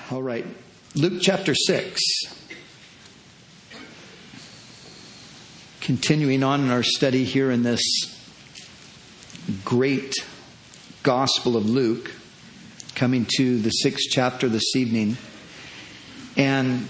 All right. Luke chapter 6. Continuing on in our study here in this great Gospel of Luke, coming to the 6th chapter this evening. And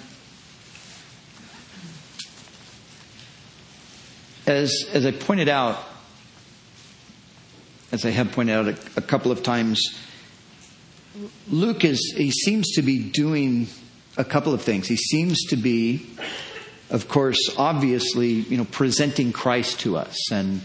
as I pointed out, as I have pointed out a couple of times, Luke he seems to be doing a couple of things. He seems to be, of course, obviously, presenting Christ to us and,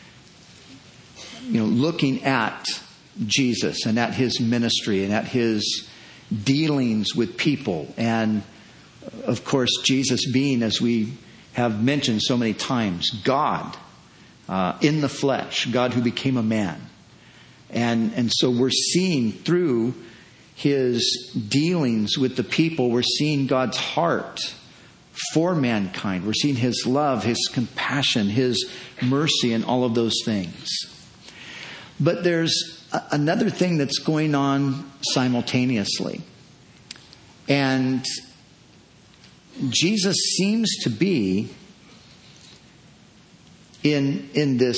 looking at Jesus and at his ministry and at his dealings with people. And, of course, Jesus being, as we have mentioned so many times, God in the flesh, God who became a man. And so we're seeing through his dealings with the people, we're seeing God's heart for mankind. We're seeing his love, his compassion, his mercy, and all of those things. But there's another thing that's going on simultaneously. And Jesus seems to be in this,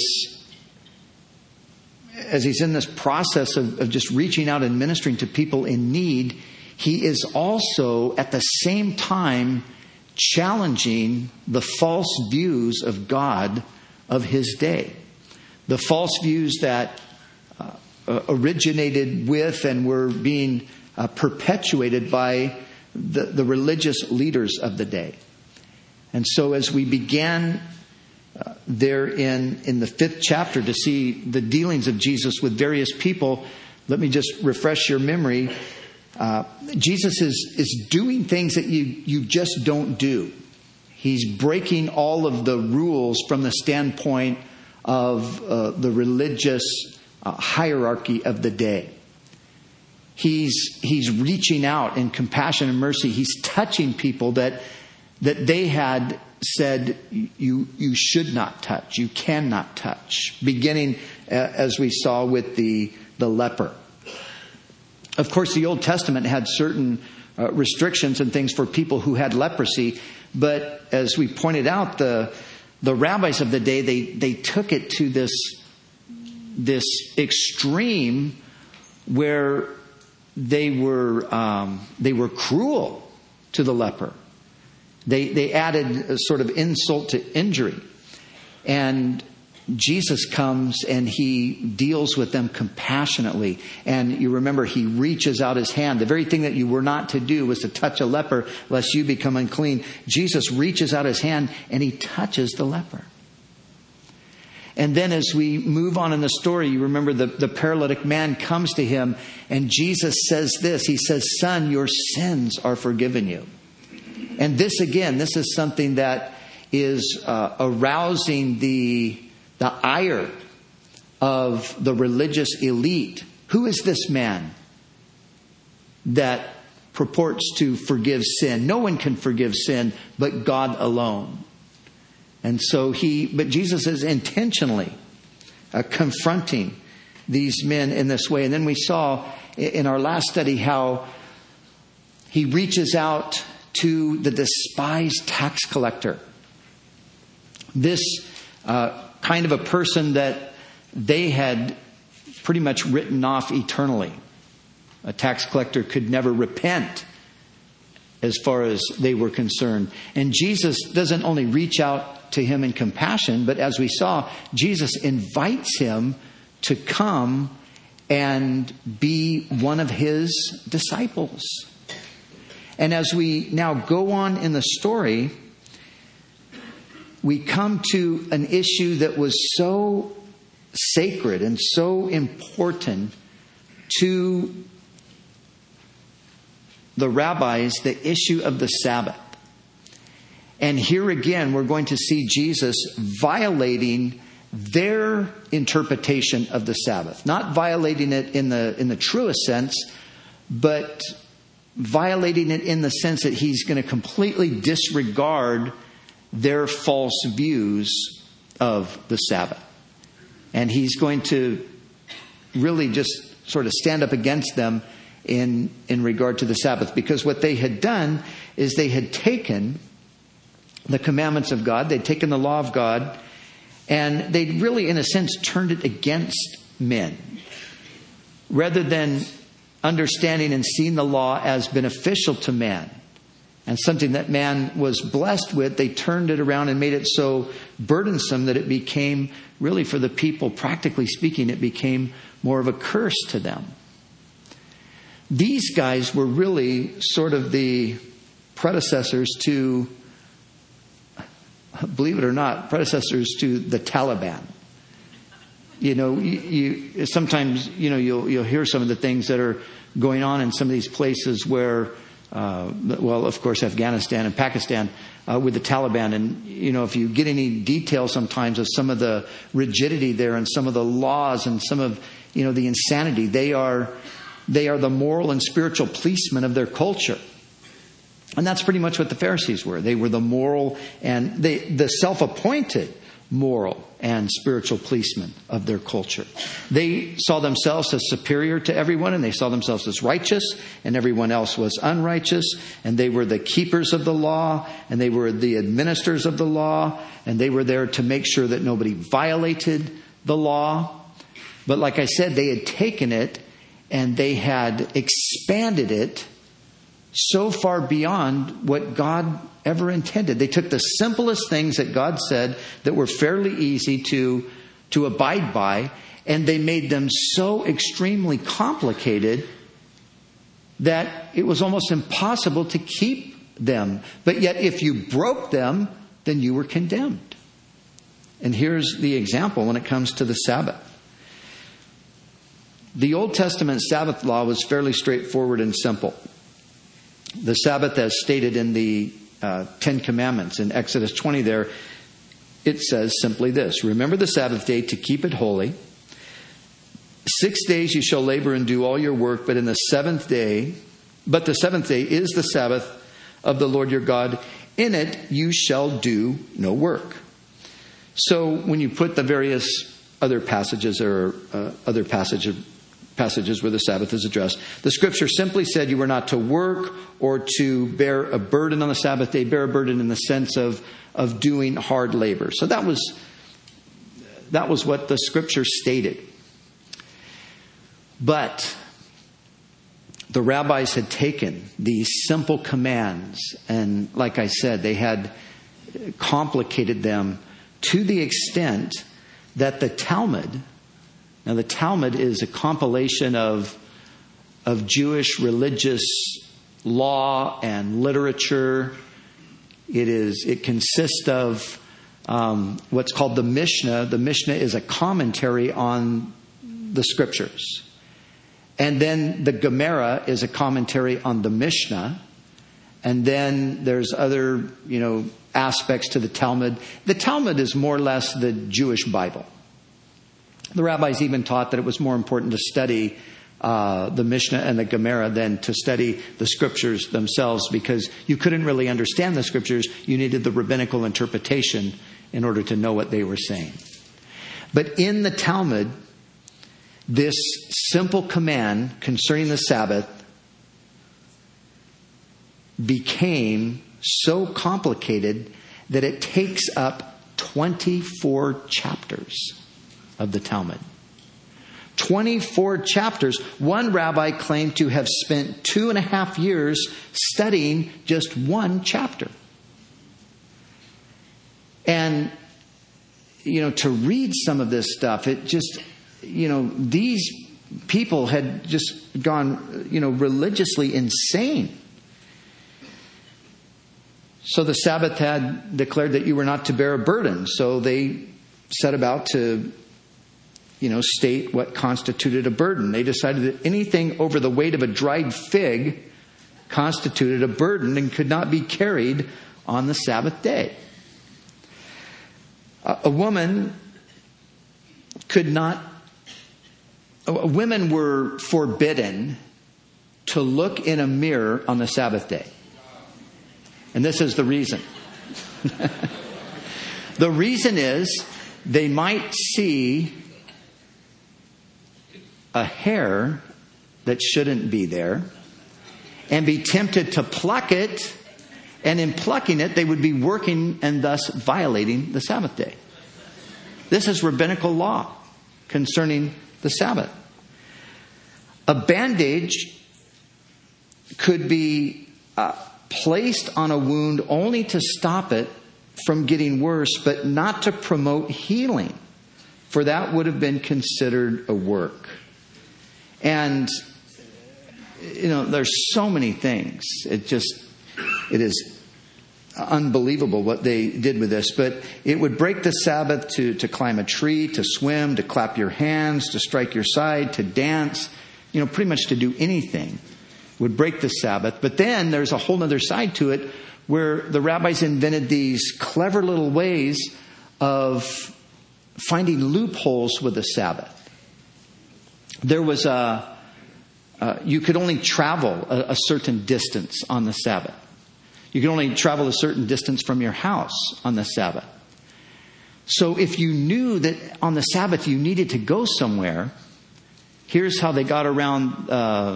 as he's in this process of just reaching out and ministering to people in need, he is also at the same time challenging the false views of God of his day. The false views that originated with and were being perpetuated by the religious leaders of the day. And so as we began there in the 5th chapter to see the dealings of Jesus with various people, let me just refresh your memory. Jesus is doing things that you just don't do. He's breaking all of the rules from the standpoint of the religious hierarchy of the day. He's reaching out in compassion and mercy. He's touching people that they had said you should not touch, you cannot touch, beginning as we saw with the leper. Of course, the Old Testament had certain restrictions and things for people who had leprosy, but as we pointed out, the rabbis of the day, they took it to this extreme where they were cruel to the leper. They added a sort of insult to injury. And Jesus comes and he deals with them compassionately. And you remember, he reaches out his hand. The very thing that you were not to do was to touch a leper lest you become unclean. Jesus reaches out his hand and he touches the leper. And then as we move on in the story, you remember the paralytic man comes to him and Jesus says this. He says, "Son, your sins are forgiven you." And this is something that is arousing the ire of the religious elite. Who is this man that purports to forgive sin? No one can forgive sin but God alone. And so but Jesus is intentionally confronting these men in this way. And then we saw in our last study how he reaches out to the despised tax collector. This kind of a person that they had pretty much written off eternally. A tax collector could never repent as far as they were concerned. And Jesus doesn't only reach out to him in compassion, but as we saw, Jesus invites him to come and be one of his disciples. And as we now go on in the story, we come to an issue that was so sacred and so important to the rabbis, the issue of the Sabbath. And here again, we're going to see Jesus violating their interpretation of the Sabbath. Not violating it in the truest sense, but violating it in the sense that he's going to completely disregard their false views of the Sabbath. And he's going to really just sort of stand up against them in regard to the Sabbath. Because what they had done is they had taken the commandments of God, they'd taken the law of God, and they'd really, in a sense, turned it against men. Rather than understanding and seeing the law as beneficial to man and something that man was blessed with, they turned it around and made it so burdensome that it became, really for the people, practically speaking, it became more of a curse to them. These guys were really sort of the predecessors to, believe it or not, predecessors to the Taliban. You know, you sometimes, you know, you'll hear some of the things that are going on in some of these places where, well, of course, Afghanistan and Pakistan with the Taliban. And, you know, if you get any detail sometimes of some of the rigidity there and some of the laws and some of, you know, the insanity, they are the moral and spiritual policemen of their culture. And that's pretty much what the Pharisees were. They were the moral and the self-appointed moral and spiritual policemen of their culture. They saw themselves as superior to everyone, and they saw themselves as righteous, and everyone else was unrighteous. And they were the keepers of the law, and they were the administrators of the law, and they were there to make sure that nobody violated the law. But like I said, they had taken it and they had expanded it so far beyond what God ever intended. They took the simplest things that God said that were fairly easy to abide by, and they made them so extremely complicated that it was almost impossible to keep them. But yet if you broke them, then you were condemned. And here's the example when it comes to the Sabbath. The Old Testament Sabbath law was fairly straightforward and simple. The Sabbath, as stated in the Ten Commandments in Exodus 20 there, it says simply this: remember the Sabbath day to keep it holy. 6 days you shall labor and do all your work, but the seventh day is the Sabbath of the Lord your God. In it you shall do no work. So when you put the various other passages or other passages where the Sabbath is addressed, the Scripture simply said you were not to work or to bear a burden on the Sabbath day, bear a burden in the sense of doing hard labor. So that was what the Scripture stated. But the rabbis had taken these simple commands and, like I said, they had complicated them to the extent that the Talmud. Now, the Talmud is a compilation of Jewish religious law and literature. It consists of what's called the Mishnah. The Mishnah is a commentary on the Scriptures. And then the Gemara is a commentary on the Mishnah. And then there's other, aspects to the Talmud. The Talmud is more or less the Jewish Bible. The rabbis even taught that it was more important to study the Mishnah and the Gemara than to study the Scriptures themselves, because you couldn't really understand the Scriptures. You needed the rabbinical interpretation in order to know what they were saying. But in the Talmud, this simple command concerning the Sabbath became so complicated that it takes up 24 chapters of the Talmud. 24 chapters. One rabbi claimed to have spent 2.5 years studying just one chapter. And, to read some of this stuff, it just, these people had just gone, religiously insane. So the Sabbath had declared that you were not to bear a burden. So they set about to state what constituted a burden. They decided that anything over the weight of a dried fig constituted a burden and could not be carried on the Sabbath day. Women were forbidden to look in a mirror on the Sabbath day. And this is the reason. The reason is they might see a hair that shouldn't be there and be tempted to pluck it. And in plucking it, they would be working and thus violating the Sabbath day. This is rabbinical law concerning the Sabbath. A bandage could be placed on a wound only to stop it from getting worse, but not to promote healing, for that would have been considered a work. And, there's so many things. It is unbelievable what they did with this. But it would break the Sabbath to climb a tree, to swim, to clap your hands, to strike your side, to dance, pretty much to do anything would break the Sabbath. But then there's a whole other side to it where the rabbis invented these clever little ways of finding loopholes with the Sabbath. There was you could only travel a certain distance on the Sabbath. You could only travel a certain distance from your house on the Sabbath. So if you knew that on the Sabbath you needed to go somewhere, here's how they got around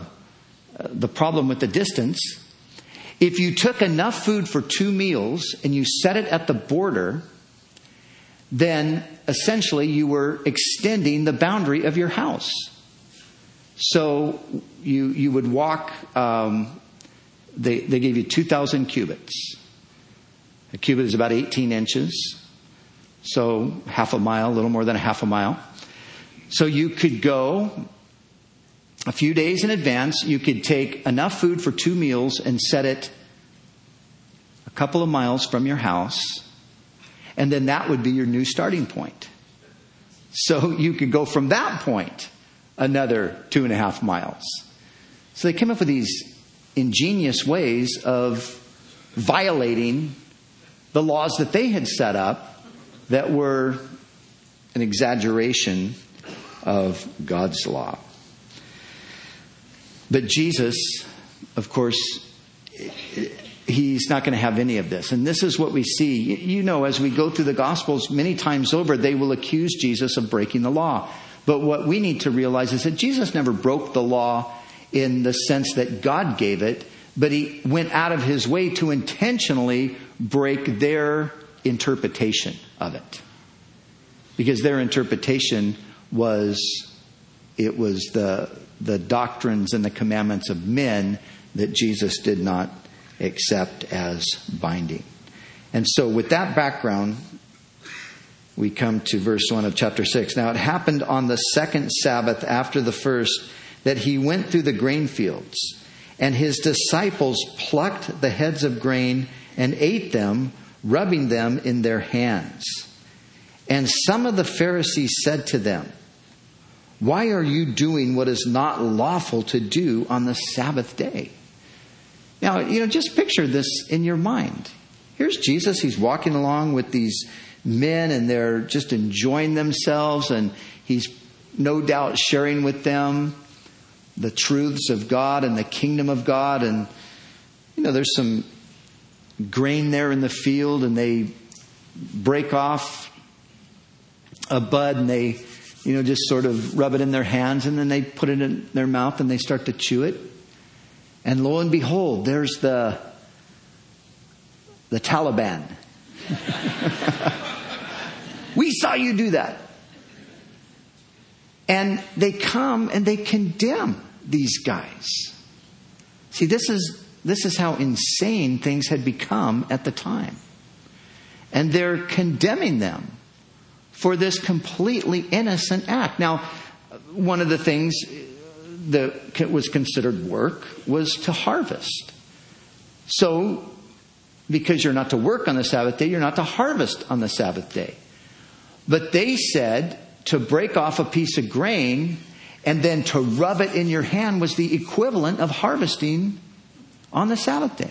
the problem with the distance. If you took enough food for 2 meals and you set it at the border, then essentially you were extending the boundary of your house. So you would walk, they gave you 2,000 cubits. A cubit is about 18 inches. So half a mile, a little more than a half a mile. So you could go a few days in advance. You could take enough food for 2 meals and set it a couple of miles from your house. And then that would be your new starting point. So you could go from that point another 2.5 miles. So they came up with these ingenious ways of violating the laws that they had set up that were an exaggeration of God's law. But Jesus, of course, he's not going to have any of this. And this is what we see. As we go through the Gospels, many times over, they will accuse Jesus of breaking the law. But what we need to realize is that Jesus never broke the law in the sense that God gave it, but he went out of his way to intentionally break their interpretation of it. Because their interpretation was the doctrines and the commandments of men that Jesus did not accept as binding. And so with that background, we come to verse 1 of chapter 6. Now it happened on the second Sabbath after the first that he went through the grain fields, and his disciples plucked the heads of grain and ate them, rubbing them in their hands. And some of the Pharisees said to them, "Why are you doing what is not lawful to do on the Sabbath day?" Now, just picture this in your mind. Here's Jesus. He's walking along with these men, and they're just enjoying themselves, and he's no doubt sharing with them the truths of God and the kingdom of God. And, there's some grain there in the field, and they break off a bud, and they, just sort of rub it in their hands, and then they put it in their mouth, and they start to chew it. And lo and behold, there's the Taliban. We saw you do that. And they come and they condemn these guys. See, this is how insane things had become at the time. And they're condemning them for this completely innocent act. Now, one of the things that was considered work was to harvest. So, because you're not to work on the Sabbath day, you're not to harvest on the Sabbath day. But they said to break off a piece of grain and then to rub it in your hand was the equivalent of harvesting on the Sabbath day.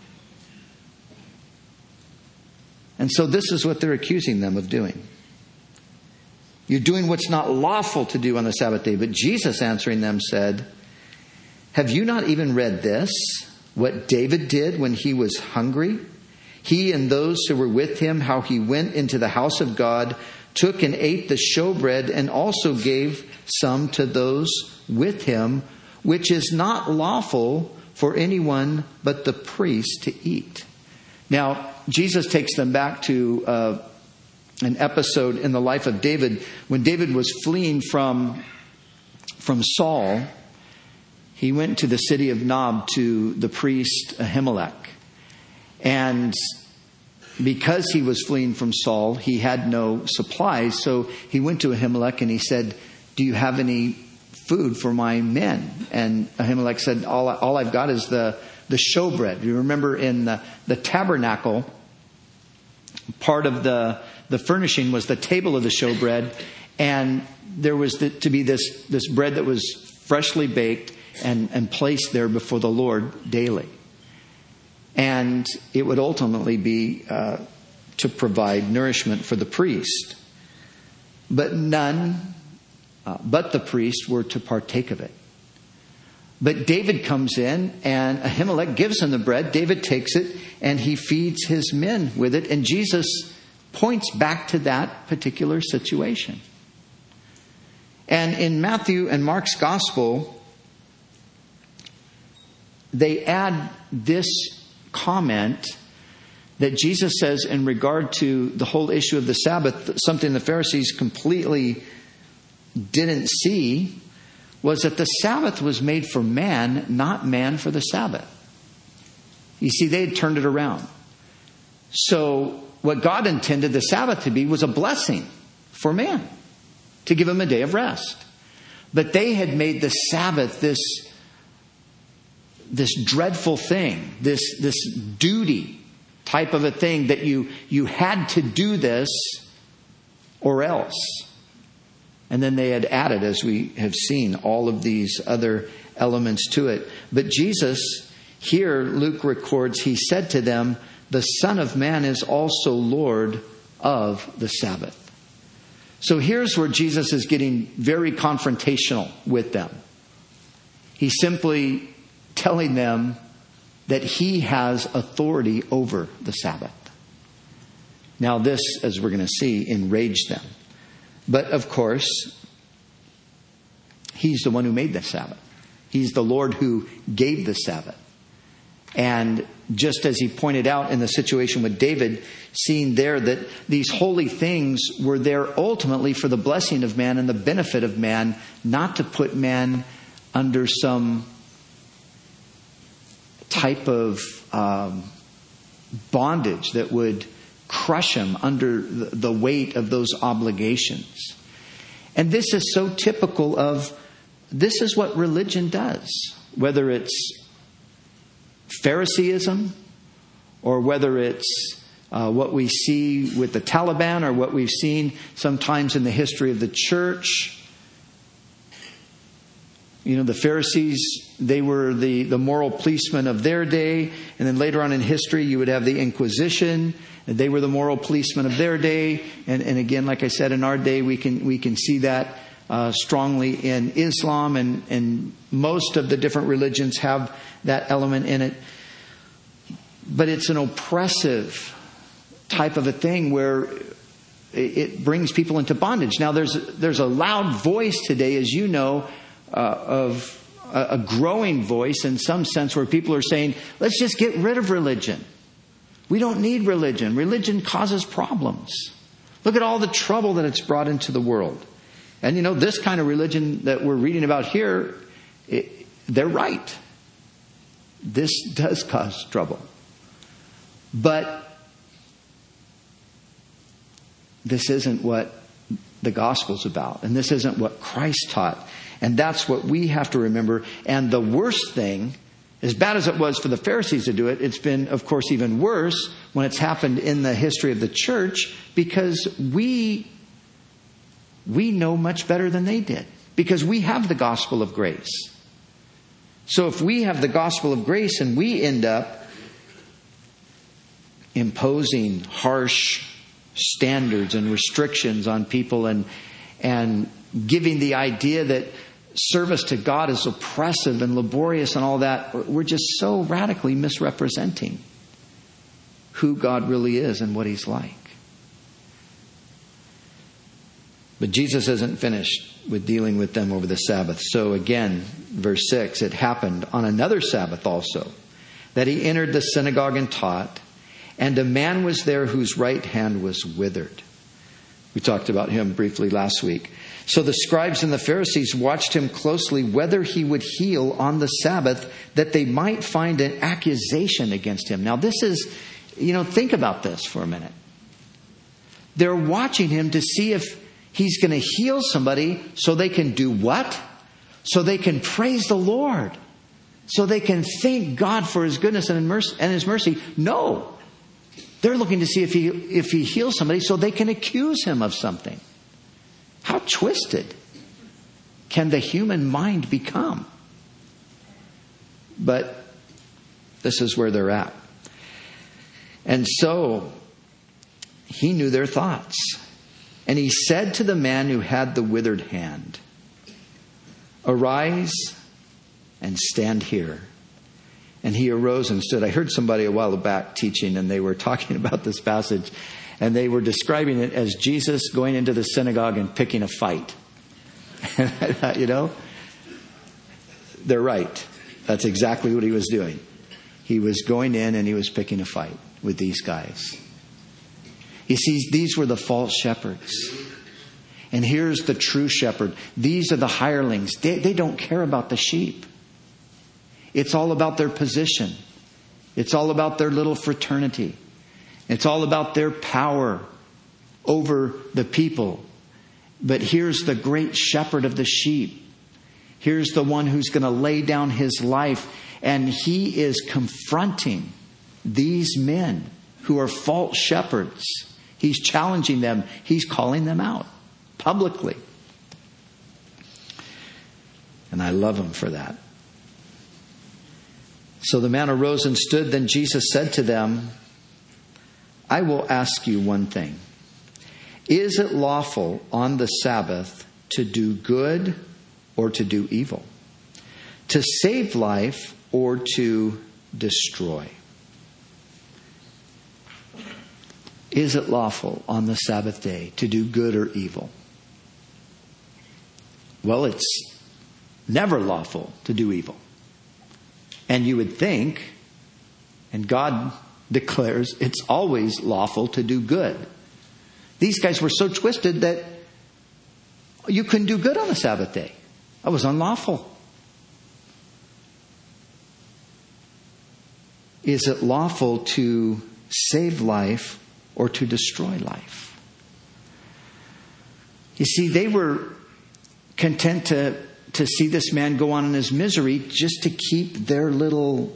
And so this is what they're accusing them of doing. You're doing what's not lawful to do on the Sabbath day. But Jesus answering them said, "Have you not even read this? What David did when he was hungry? He and those who were with him, how he went into the house of God, took and ate the showbread, and also gave some to those with him. which is not lawful for anyone but the priest to eat. Now, Jesus takes them back to an episode in the life of David. When David was fleeing from Saul, he went to the city of Nob to the priest Ahimelech. And because he was fleeing from Saul, he had no supplies. So he went to Ahimelech and he said, "Do you have any food for my men?" And Ahimelech said, all I've got is the showbread. You remember in the tabernacle, part of the furnishing was the table of the showbread. And there was to be this bread that was freshly baked and placed there before the Lord daily. And it would ultimately be to provide nourishment for the priest. But none but the priest were to partake of it. But David comes in and Ahimelech gives him the bread. David takes it and he feeds his men with it. And Jesus points back to that particular situation. And in Matthew and Mark's gospel, they add this comment that Jesus says in regard to the whole issue of the Sabbath, something the Pharisees completely didn't see, was that the Sabbath was made for man, not man for the Sabbath. You see, they had turned it around. So what God intended the Sabbath to be was a blessing for man, to give him a day of rest. But they had made the Sabbath this dreadful thing, this duty type of a thing that you had to do this or else. And then they had added, as we have seen, all of these other elements to it. But Jesus, here Luke records, he said to them, "The Son of Man is also Lord of the Sabbath." So here's where Jesus is getting very confrontational with them. He's simply telling them that he has authority over the Sabbath. Now this, as we're going to see, enraged them. But of course, he's the one who made the Sabbath. He's the Lord who gave the Sabbath. And just as he pointed out in the situation with David, seeing there that these holy things were there ultimately for the blessing of man and the benefit of man, not to put man under some type of bondage that would crush him under the weight of those obligations. And this is so typical of, this is what religion does, whether it's Phariseeism or whether it's what we see with the Taliban or what we've seen sometimes in the history of the church. You know, the Pharisees, they were the moral policemen of their day. And then later on in history, you would have the Inquisition. They were the moral policemen of their day. And again, like I said, in our day, we can see that strongly in Islam. And most of the different religions have that element in it. But it's an oppressive type of a thing where it brings people into bondage. Now, there's a loud voice today, as you know, of a growing voice in some sense where people are saying, let's just get rid of religion. We don't need religion. Religion causes problems. Look at all the trouble that it's brought into the world. And you know, this kind of religion that we're reading about here, they're right. This does cause trouble. But this isn't what the gospel's about. And this isn't what Christ taught. And that's what we have to remember. And the worst thing, as bad as it was for the Pharisees to do it, it's been, of course, even worse when it's happened in the history of the church, because we know much better than they did, because we have the gospel of grace. So if we have the gospel of grace and we end up imposing harsh standards and restrictions on people and giving the idea that service to God is oppressive and laborious and all that, we're just so radically misrepresenting who God really is and what he's like. But Jesus isn't finished with dealing with them over the Sabbath. So again, verse 6, it happened on another Sabbath also that he entered the synagogue and taught, and a man was there whose right hand was withered. We talked about him briefly last week. So the scribes and the Pharisees watched him closely, whether he would heal on the Sabbath, that they might find an accusation against him. Now this is, think about this for a minute. They're watching him to see if he's going to heal somebody so they can do what? So they can praise the Lord. So they can thank God for his goodness and his mercy. No. They're looking to see if he heals somebody so they can accuse him of something. How twisted can the human mind become? But this is where they're at. And so he knew their thoughts. And he said to the man who had the withered hand, "Arise and stand here." And he arose and stood. I heard somebody a while back teaching, and they were talking about this passage, and they were describing it as Jesus going into the synagogue and picking a fight. And I thought, they're right. That's exactly what he was doing. He was going in and he was picking a fight with these guys. You see, these were the false shepherds. And here's the true shepherd. These are the hirelings. They don't care about the sheep. It's all about their position. It's all about their little fraternity. It's all about their power over the people. But here's the great shepherd of the sheep. Here's the one who's going to lay down his life. And he is confronting these men who are false shepherds. He's challenging them. He's calling them out publicly. And I love him for that. So the man arose and stood. Then Jesus said to them, "I will ask you one thing. Is it lawful on the Sabbath to do good or to do evil? To save life or to destroy?" Is it lawful on the Sabbath day to do good or evil? Well, it's never lawful to do evil. And you would think, and God declares, it's always lawful to do good. These guys were so twisted that you couldn't do good on the Sabbath day. That was unlawful. Is it lawful to save life or to destroy life? You see, they were content to see this man go on in his misery just to keep their little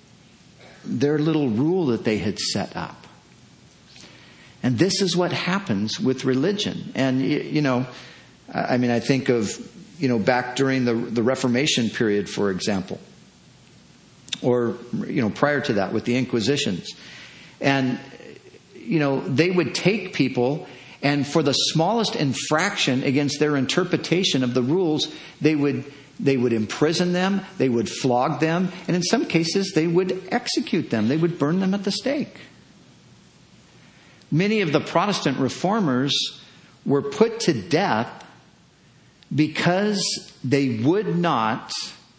rule that they had set up. And this is what happens with religion. And, I think of, back during the Reformation period, for example, or, prior to that with the Inquisitions. And, they would take people, and for the smallest infraction against their interpretation of the rules, they would imprison them, they would flog them, and in some cases they would execute them. They would burn them at the stake. Many of the Protestant reformers were put to death because they would not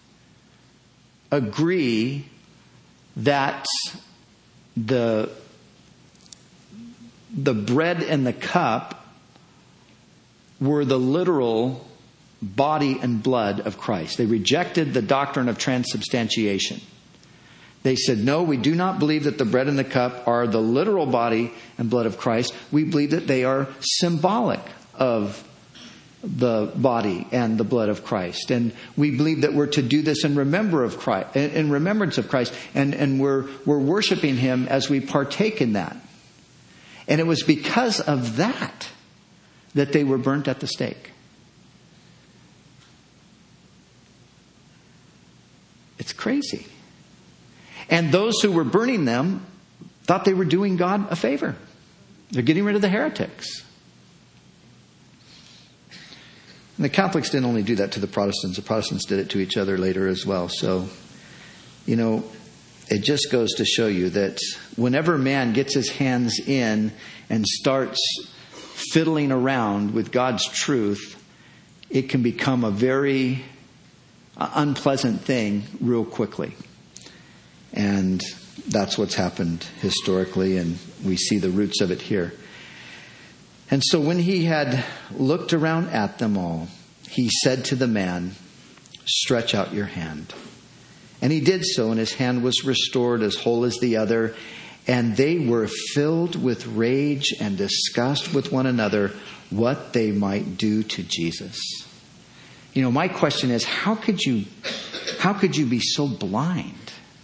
agree that the bread and the cup were the literal body and blood of Christ. They rejected the doctrine of transubstantiation. They said, no, we do not believe that the bread and the cup are the literal body and blood of Christ. We believe that they are symbolic of the body and the blood of Christ. And we believe that we're to do this in remembrance of Christ. And we're worshiping him as we partake in that. And it was because of that they were burnt at the stake. It's crazy. And those who were burning them thought they were doing God a favor. They're getting rid of the heretics. And the Catholics didn't only do that to the Protestants. The Protestants did it to each other later as well. So, it just goes to show you that whenever man gets his hands in and starts fiddling around with God's truth, it can become a very unpleasant thing real quickly. And that's what's happened historically, and we see the roots of it here. And so when he had looked around at them all, he said to the man, "Stretch out your hand." And he did so, and his hand was restored as whole as the other. And they were filled with rage and discussed with one another what they might do to Jesus. You know, my question is, how could you be so blind?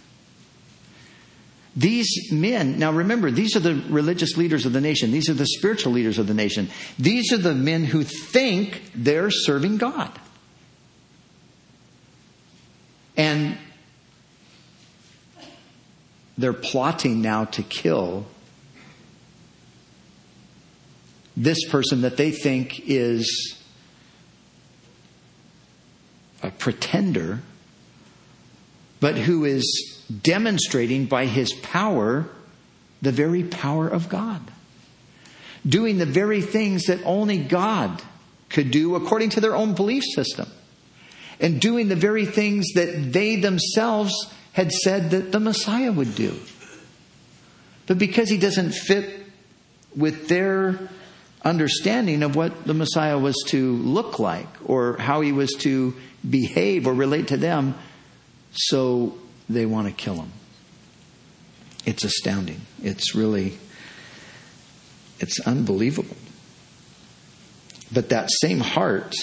These men, now remember, these are the religious leaders of the nation. These are the spiritual leaders of the nation. These are the men who think they're serving God. And they're plotting now to kill this person that they think is a pretender, but who is demonstrating by his power the very power of God. Doing the very things that only God could do according to their own belief system. And doing the very things that they themselves had said that the Messiah would do. But because he doesn't fit with their understanding of what the Messiah was to look like, or how he was to behave or relate to them, so they want to kill him. It's astounding. It's unbelievable. But that same heart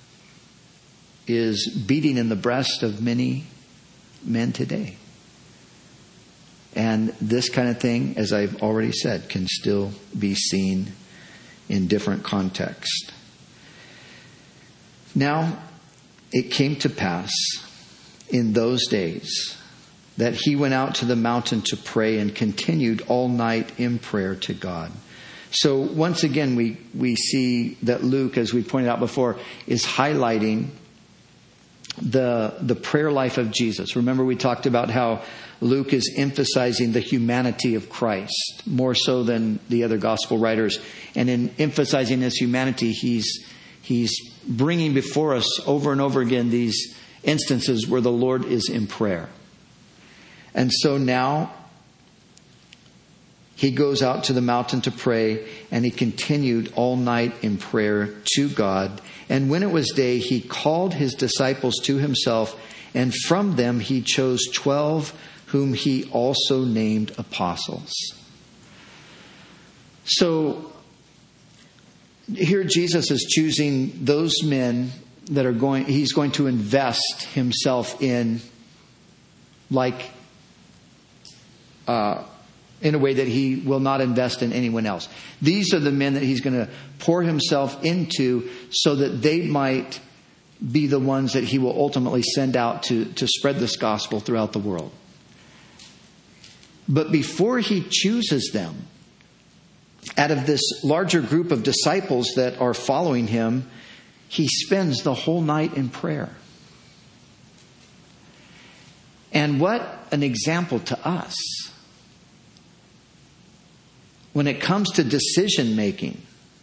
is beating in the breast of many men today. And this kind of thing, as I've already said, can still be seen in different contexts. Now, it came to pass in those days that he went out to the mountain to pray and continued all night in prayer to God. So once again, we see that Luke, as we pointed out before, is highlighting the prayer life of Jesus. Remember, we talked about how Luke is emphasizing the humanity of Christ more so than the other gospel writers. And in emphasizing his humanity, he's bringing before us over and over again these instances where the Lord is in prayer. And so now he goes out to the mountain to pray, and he continued all night in prayer to God. And when it was day, he called his disciples to himself, and from them he chose 12, whom he also named apostles. So here Jesus is choosing those men that he's going to invest himself in, in a way that he will not invest in anyone else. These are the men that he's going to pour himself into so that they might be the ones that he will ultimately send out to spread this gospel throughout the world. But before he chooses them, out of this larger group of disciples that are following him, he spends the whole night in prayer. And what an example to us. When it comes to decision making,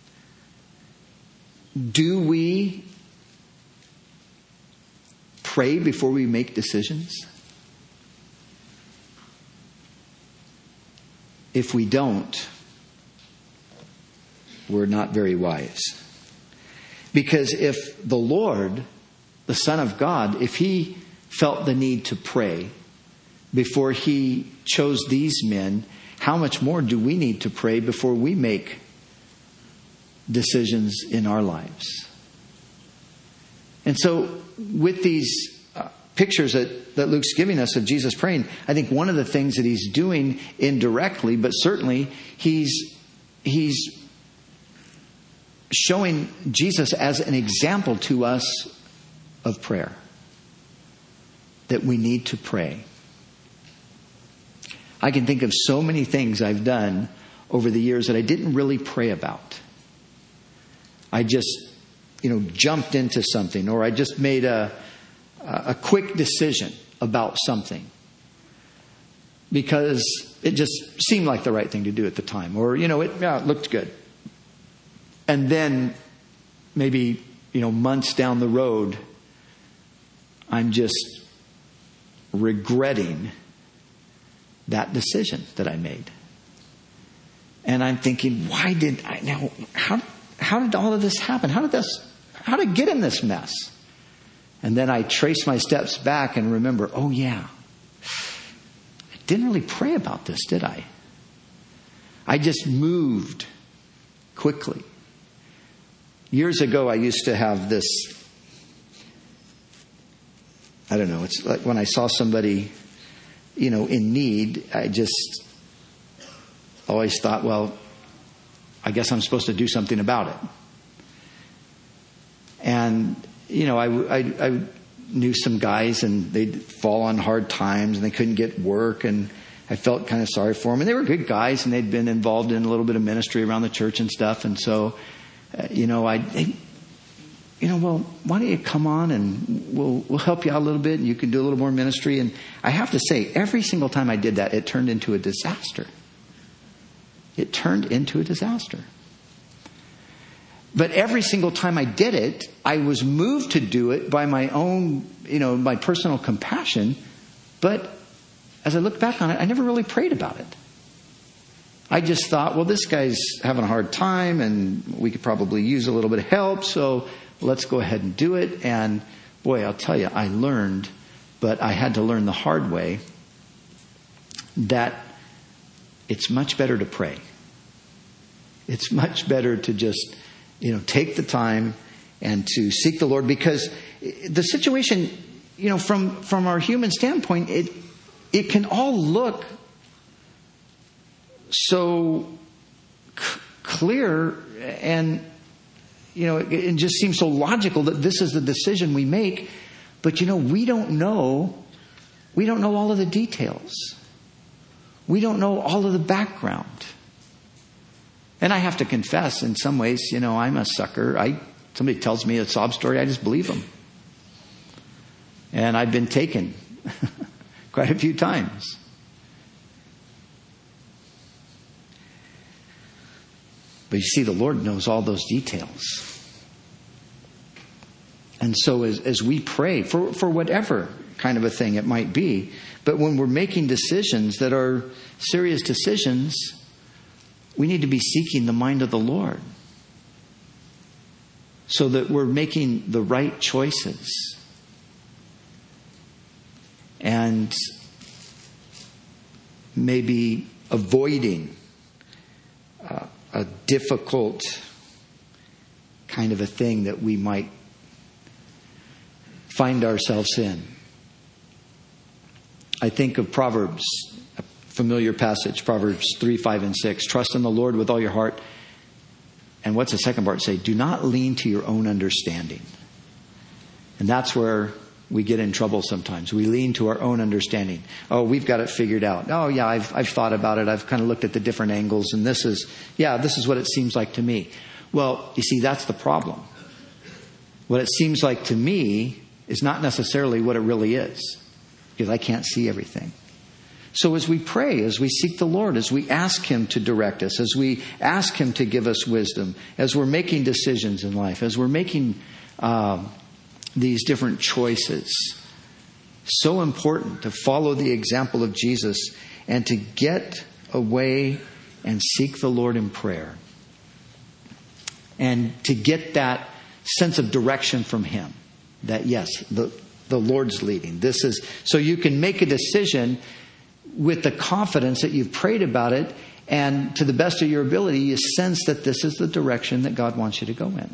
do we pray before we make decisions? If we don't, we're not very wise. Because if the Lord, the Son of God, if he felt the need to pray before he chose these men, how much more do we need to pray before we make decisions in our lives? And so with these pictures that Luke's giving us of Jesus praying, I think one of the things that he's doing indirectly, but certainly he's showing Jesus as an example to us of prayer. That we need to pray. I can think of so many things I've done over the years that I didn't really pray about. I just, jumped into something, or I just made a quick decision about something because it just seemed like the right thing to do at the time, or it looked good. And then maybe months down the road, I'm just regretting that decision that I made. And I'm thinking, why did I now? How did all of this happen? How did it get in this mess? And then I trace my steps back and remember, oh yeah, I didn't really pray about this, did I? I just moved quickly. Years ago, I used to have this, I don't know, it's like when I saw somebody, in need, I just always thought, well, I guess I'm supposed to do something about it. And, I knew some guys and they'd fall on hard times and they couldn't get work, and I felt kind of sorry for them. And they were good guys and they'd been involved in a little bit of ministry around the church and stuff. And so, well, why don't you come on and we'll help you out a little bit and you can do a little more ministry. And I have to say, every single time I did that, it turned into a disaster. It turned into a disaster. But every single time I did it, I was moved to do it by my own, my personal compassion. But as I look back on it, I never really prayed about it. I just thought, well, this guy's having a hard time and we could probably use a little bit of help, so let's go ahead and do it. And boy, I'll tell you, I learned, but I had to learn the hard way, that it's much better to pray. It's much better to just, take the time and to seek the Lord, because the situation, from our human standpoint, it can all look so clear, and it just seems so logical that this is the decision we make. But we don't know all of the details. We don't know all of the background. And I have to confess, in some ways, I'm a sucker. Somebody tells me a sob story, I just believe them. And I've been taken quite a few times. But you see, the Lord knows all those details. And so as we pray for whatever kind of a thing it might be, but when we're making decisions that are serious decisions, we need to be seeking the mind of the Lord so that we're making the right choices. And maybe avoiding a difficult kind of a thing that we might find ourselves in. I think of Proverbs, a familiar passage, Proverbs 3, 5, and 6. Trust in the Lord with all your heart. And what's the second part say? Do not lean to your own understanding. And that's where we get in trouble sometimes. We lean to our own understanding. Oh, we've got it figured out. Oh, yeah, I've thought about it. I've kind of looked at the different angles. And this is what it seems like to me. Well, you see, that's the problem. What it seems like to me is not necessarily what it really is, because I can't see everything. So as we pray, as we seek the Lord, as we ask Him to direct us, as we ask Him to give us wisdom, as we're making decisions in life, as we're making these different choices, so important to follow the example of Jesus and to get away and seek the Lord in prayer. And to get that sense of direction from Him. That yes, the Lord's leading. This is so you can make a decision with the confidence that you've prayed about it, and to the best of your ability, you sense that this is the direction that God wants you to go in.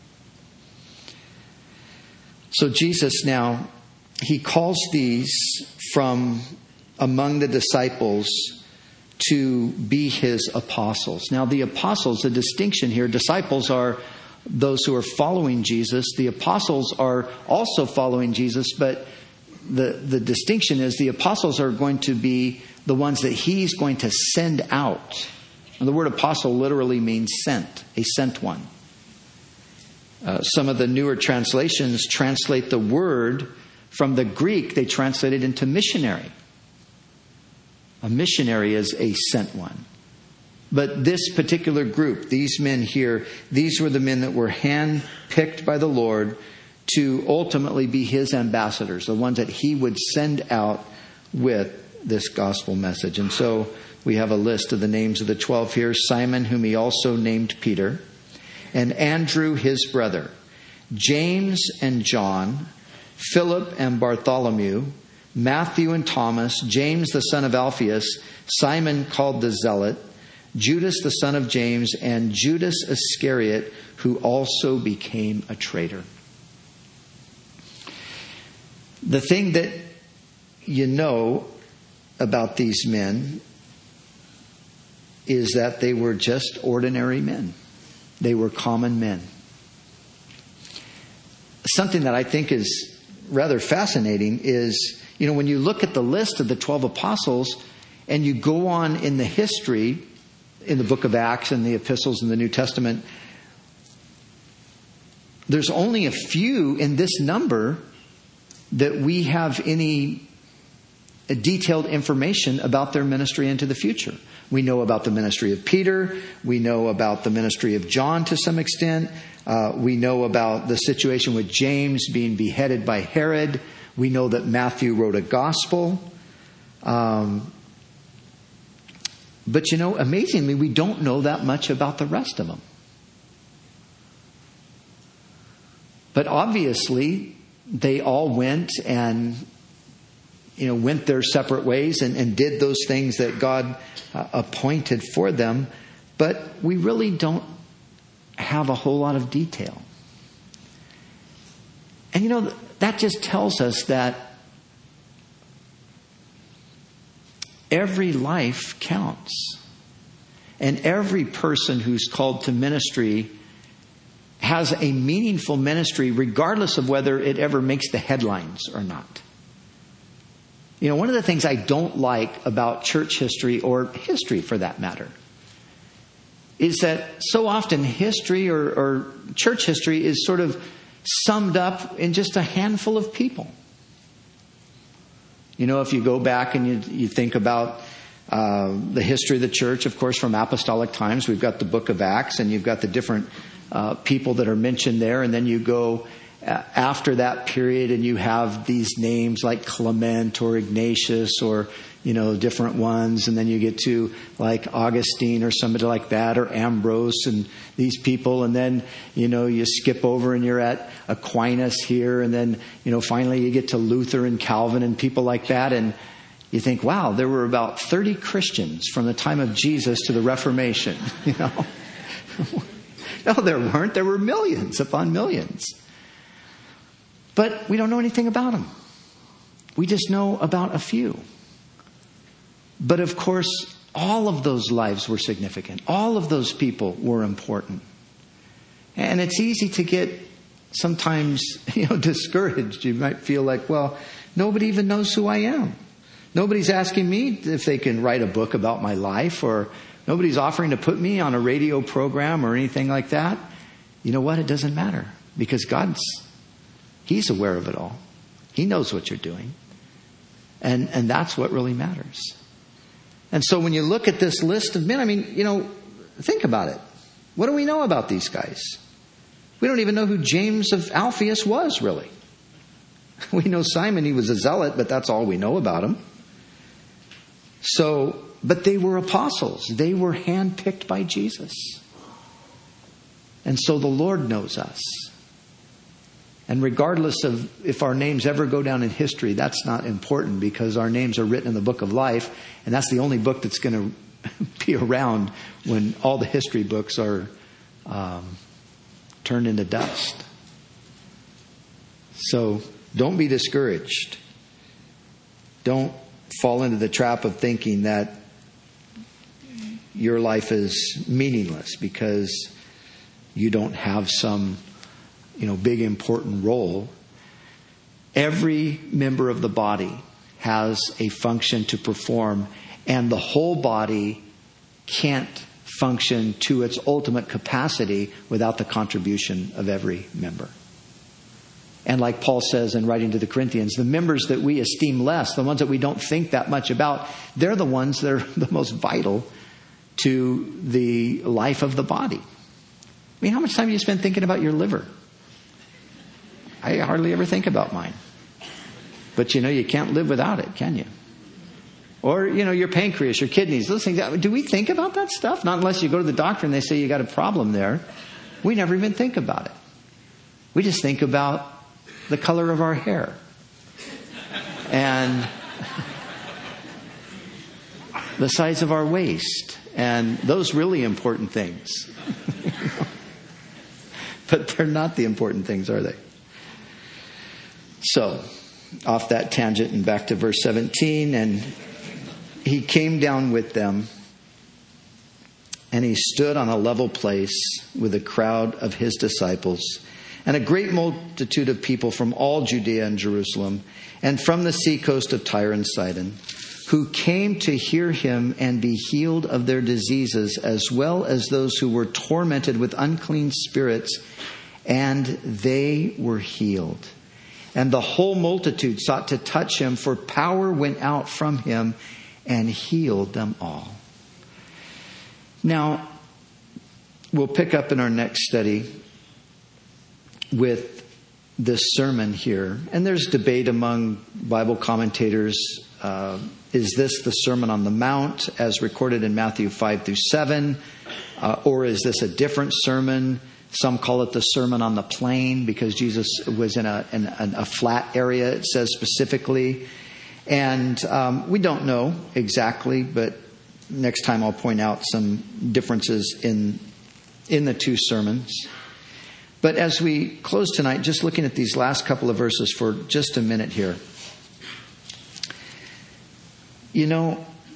So Jesus now, He calls these from among the disciples to be His apostles. Now the apostles, the distinction here, disciples are those who are following Jesus. The apostles are also following Jesus, but the distinction is the apostles are going to be the ones that He's going to send out. And the word apostle literally means sent, a sent one. Some of the newer translations translate the word from the Greek, they translate it into missionary. A missionary is a sent one. But this particular group, these men here, these were the men that were handpicked by the Lord to ultimately be his ambassadors, the ones that he would send out with this gospel message. And so we have a list of the names of the 12 here. Simon, whom he also named Peter, and Andrew, his brother, James and John, Philip and Bartholomew, Matthew and Thomas, James the son of Alphaeus, Simon called the Zealot, Judas the son of James, and Judas Iscariot, who also became a traitor. The thing that you know about these men is that they were just ordinary men. They were common men. Something that I think is rather fascinating is, when you look at the list of the 12 apostles and you go on in the history, in the book of Acts and the epistles in the New Testament, there's only a few in this number that we have any detailed information about their ministry into the future. We know about the ministry of Peter. We know about the ministry of John to some extent. We know about the situation with James being beheaded by Herod. We know that Matthew wrote a gospel. But amazingly, we don't know that much about the rest of them. But obviously, they all went and went their separate ways and did those things that God appointed for them. But we really don't have a whole lot of detail. And that just tells us that every life counts. And every person who's called to ministry has a meaningful ministry, regardless of whether it ever makes the headlines or not. One of the things I don't like about church history, or history for that matter, is that so often history or church history is sort of summed up in just a handful of people. If you go back and you think about the history of the church, of course, from apostolic times, we've got the book of Acts, and you've got the different people that are mentioned there. And then you go after that period and you have these names like Clement or Ignatius or, different ones. And then you get to like Augustine or somebody like that, or Ambrose and these people. And then, you skip over and you're at Aquinas here. And then, finally you get to Luther and Calvin and people like that. And you think, wow, there were about 30 Christians from the time of Jesus to the Reformation, No, there weren't. There were millions upon millions. But we don't know anything about them. We just know about a few. But of course, all of those lives were significant. All of those people were important. And it's easy to get sometimes, discouraged. You might feel like, well, nobody even knows who I am. Nobody's asking me if they can write a book about my life, or nobody's offering to put me on a radio program or anything like that. You know what? It doesn't matter, because He's aware of it all. He knows what you're doing. And that's what really matters. And so when you look at this list of men, think about it. What do we know about these guys? We don't even know who James of Alphaeus was, really. We know Simon, he was a zealot, but that's all we know about him. But they were apostles. They were handpicked by Jesus. And so the Lord knows us. And regardless of if our names ever go down in history, that's not important, because our names are written in the book of life. And that's the only book that's going to be around when all the history books are turned into dust. So don't be discouraged. Don't fall into the trap of thinking that your life is meaningless because you don't have some big important role. Every member of the body has a function to perform, and the whole body can't function to its ultimate capacity without the contribution of every member. And like Paul says in writing to the Corinthians, the members that we esteem less, the ones that we don't think that much about, they're the ones that are the most vital to the life of the body. How much time do you spend thinking about your liver? I hardly ever think about mine. But you can't live without it, can you? Or, your pancreas, your kidneys, those things. Do we think about that stuff? Not unless you go to the doctor and they say you got a problem there. We never even think about it. We just think about the color of our hair. And the size of our waist. And those really important things. But they're not the important things, are they? So, off that tangent and back to verse 17. And he came down with them, and he stood on a level place with a crowd of his disciples and a great multitude of people from all Judea and Jerusalem and from the seacoast of Tyre and Sidon, who came to hear him and be healed of their diseases, as well as those who were tormented with unclean spirits, and they were healed. And the whole multitude sought to touch him, for power went out from him and healed them all. Now, we'll pick up in our next study with this sermon here. And there's debate among Bible commentators. Is this the Sermon on the Mount as recorded in Matthew 5 through 7? Or is this a different sermon? Some call it the Sermon on the Plain because Jesus was in a flat area, it says specifically. And we don't know exactly, but next time I'll point out some differences in the two sermons. But as we close tonight, just looking at these last couple of verses for just a minute here. The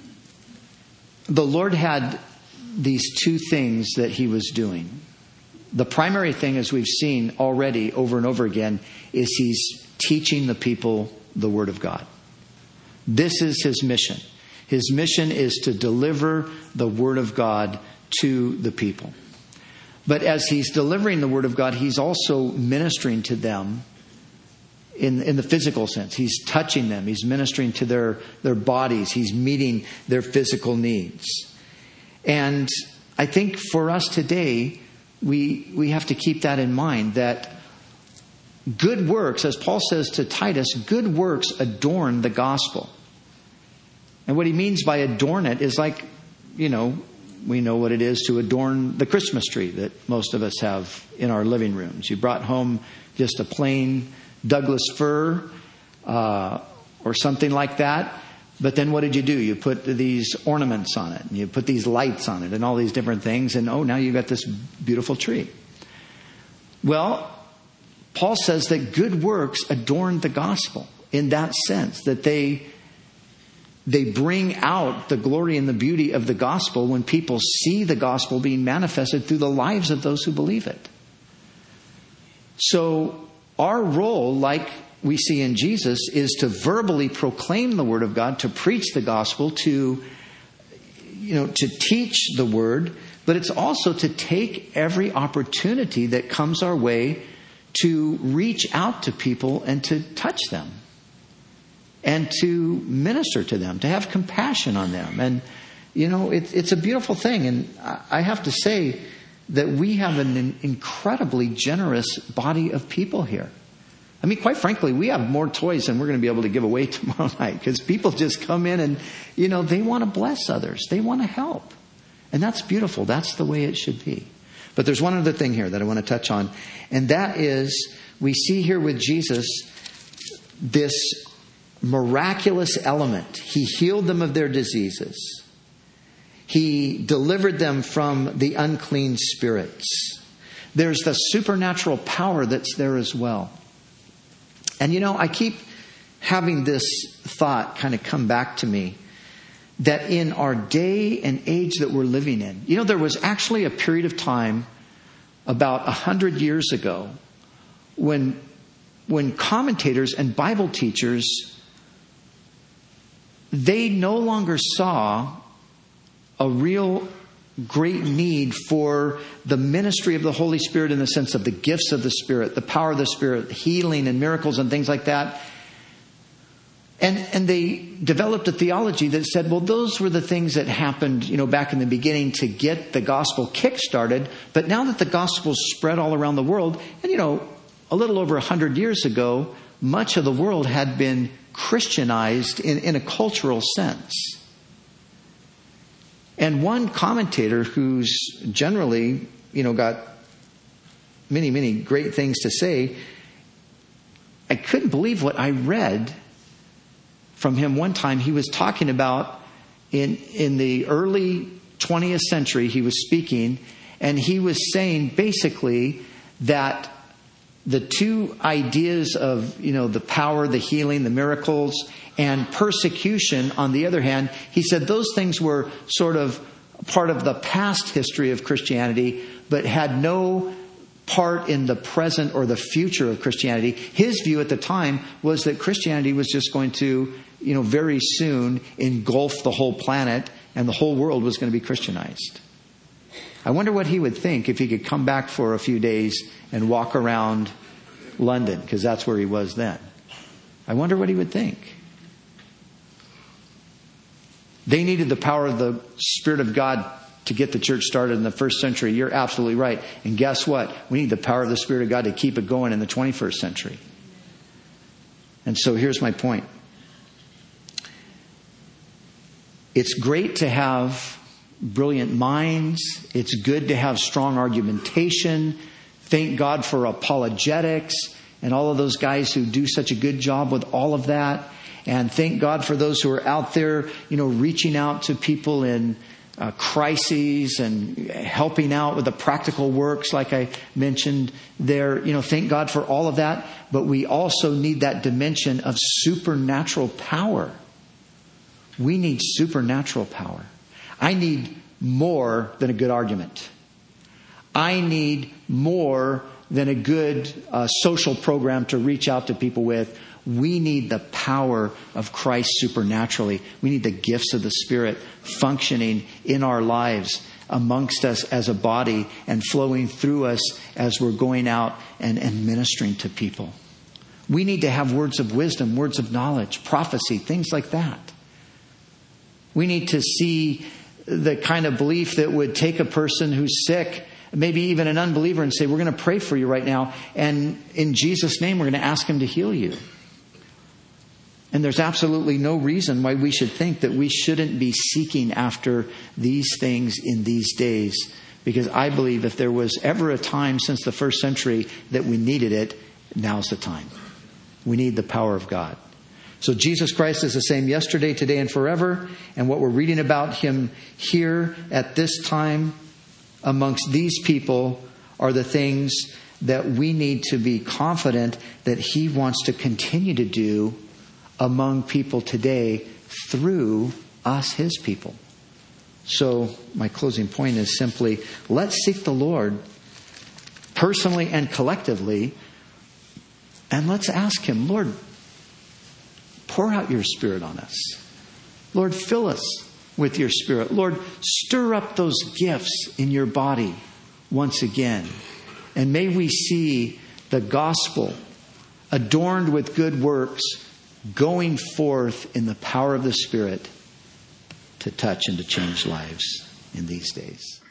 Lord had these two things that he was doing. The primary thing, as we've seen already over and over again, is he's teaching the people the Word of God. This is his mission. His mission is to deliver the Word of God to the people. But as he's delivering the Word of God, he's also ministering to them in the physical sense. He's touching them. He's ministering to their bodies. He's meeting their physical needs. And I think for us today, we have to keep that in mind, that good works, as Paul says to Titus, good works adorn the gospel. And what he means by adorn it is like, we know what it is to adorn the Christmas tree that most of us have in our living rooms. You brought home just a plain Douglas fir or something like that. But then what did you do? You put these ornaments on it, and you put these lights on it and all these different things. And now you've got this beautiful tree. Well, Paul says that good works adorn the gospel in that sense, that they bring out the glory and the beauty of the gospel when people see the gospel being manifested through the lives of those who believe it. So our role, like we see in Jesus, is to verbally proclaim the Word of God, to preach the gospel, to teach the Word, but it's also to take every opportunity that comes our way to reach out to people and to touch them. And to minister to them, to have compassion on them. And, it's a beautiful thing. And I have to say that we have an incredibly generous body of people here. I mean, quite frankly, we have more toys than we're going to be able to give away tomorrow night. Because people just come in and, they want to bless others. They want to help. And that's beautiful. That's the way it should be. But there's one other thing here that I want to touch on. And that is, we see here with Jesus this miraculous element. He healed them of their diseases. He delivered them from the unclean spirits. There's the supernatural power that's there as well. And I keep having this thought kind of come back to me, that in our day and age that we're living in, there was actually a period of time about 100 years ago when commentators and Bible teachers, they no longer saw a real great need for the ministry of the Holy Spirit in the sense of the gifts of the Spirit, the power of the Spirit, healing and miracles and things like that. And they developed a theology that said, well, those were the things that happened, back in the beginning to get the gospel kick-started. But now that the gospel's spread all around the world, and a little over 100 years ago, much of the world had been Christianized in a cultural sense. And one commentator who's generally, got many, many great things to say, I couldn't believe what I read from him one time. He was talking about in the early 20th century, he was speaking, and he was saying basically that the two ideas of, the power, the healing, the miracles, and persecution, on the other hand, he said those things were sort of part of the past history of Christianity, but had no part in the present or the future of Christianity. His view at the time was that Christianity was just going to, very soon engulf the whole planet, and the whole world was going to be Christianized. I wonder what he would think if he could come back for a few days and walk around London, because that's where he was then. I wonder what he would think. They needed the power of the Spirit of God to get the church started in the first century. You're absolutely right. And guess what? We need the power of the Spirit of God to keep it going in the 21st century. And so here's my point. It's great to have brilliant minds. It's good to have strong argumentation. Thank God for apologetics and all of those guys who do such a good job with all of that. And thank God for those who are out there, reaching out to people in crises and helping out with the practical works like I mentioned there. Thank God for all of that. But we also need that dimension of supernatural power. We need supernatural power. I need more than a good argument. I need more than a good social program to reach out to people with. We need the power of Christ supernaturally. We need the gifts of the Spirit functioning in our lives amongst us as a body and flowing through us as we're going out and ministering to people. We need to have words of wisdom, words of knowledge, prophecy, things like that. We need to see the kind of belief that would take a person who's sick, maybe even an unbeliever, and say, we're going to pray for you right now. And in Jesus' name, we're going to ask him to heal you. And there's absolutely no reason why we should think that we shouldn't be seeking after these things in these days. Because I believe if there was ever a time since the first century that we needed it, now's the time. We need the power of God. So Jesus Christ is the same yesterday, today, and forever. And what we're reading about him here at this time amongst these people are the things that we need to be confident that he wants to continue to do among people today through us, his people. So my closing point is simply, let's seek the Lord personally and collectively, and let's ask him, Lord, pour out your Spirit on us. Lord, fill us with your Spirit. Lord, stir up those gifts in your body once again. And may we see the gospel adorned with good works going forth in the power of the Spirit to touch and to change lives in these days.